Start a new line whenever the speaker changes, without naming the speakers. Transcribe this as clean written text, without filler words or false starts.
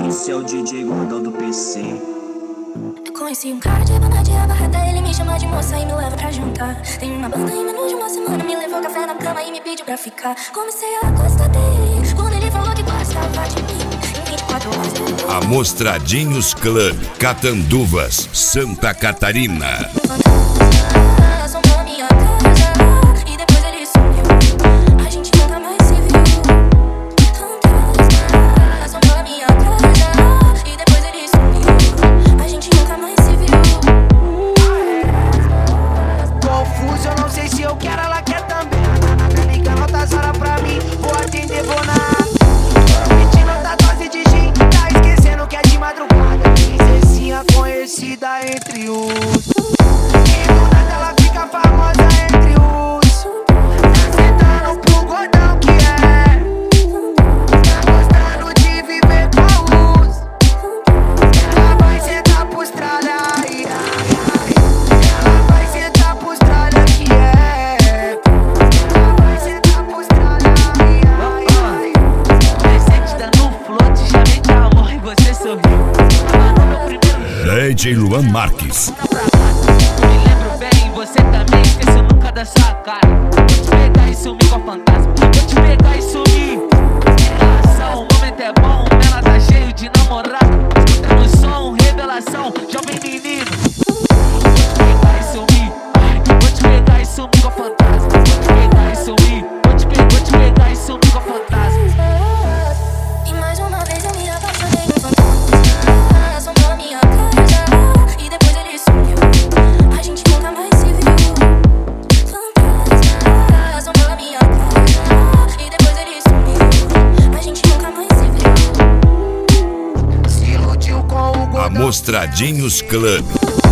Esse é o DJ gordão do PC.
Eu conheci um cara de banda de abarrada, ele me chama de moça e me leva pra jantar. Tem uma banda em menos de uma semana, me levou café na cama e me pediu pra ficar. Comecei a gostar dele, quando ele falou que gostava de mim. Em 24 horas ele
Amostradinhos Club, Catanduvas, Santa Catarina.
assombrou minha casa e depois ele sumiu. A gente nunca mais se viu. Fantasma assombrou minha casa e depois ele sumiu. A gente nunca mais se viu.
Confuso, eu não sei se eu quero, ela quer também. Tá ligando altas horas pra mim, vou atender, vou na. Pedindo outra dose de gin, tá esquecendo que é de madrugada. Princesinha conhecida entre os. E do nada ela fica famosa entre os. Tá sentando pro gordão que é. Tá gostando de viver com os. Ela vai sentar pros tralha, ai, ai, ai. Ela vai sentar pros tralha que é. Ela vai sentar pros tralha, ai, ai, ai. Presente dando flote, chamei de amor e você sorriu.
DJ Luan Marques.
Me lembro bem, você também esqueceu nunca da sua cara. Vou te pegar e sumir com a fantasma. Vou te pegar e sumir. Relação, o momento é bom, ela tá cheio de namorado. Escutando o som, revelação, jovem menino. Vou te pegar e sumir. Vou te pegar e sumir com a fantasma. Vou te pegar e sumir. Vou te pegar e sumir com a fantasma.
E mais uma vez eu me apaixonei no fantasma. Assombrou minha casa e depois ele sumiu. A gente nunca mais se viu. Fantasma assombrou minha casa e depois ele sumiu. A gente nunca mais se viu.
Se iludiu com o gordão.
Amostradinhos Club.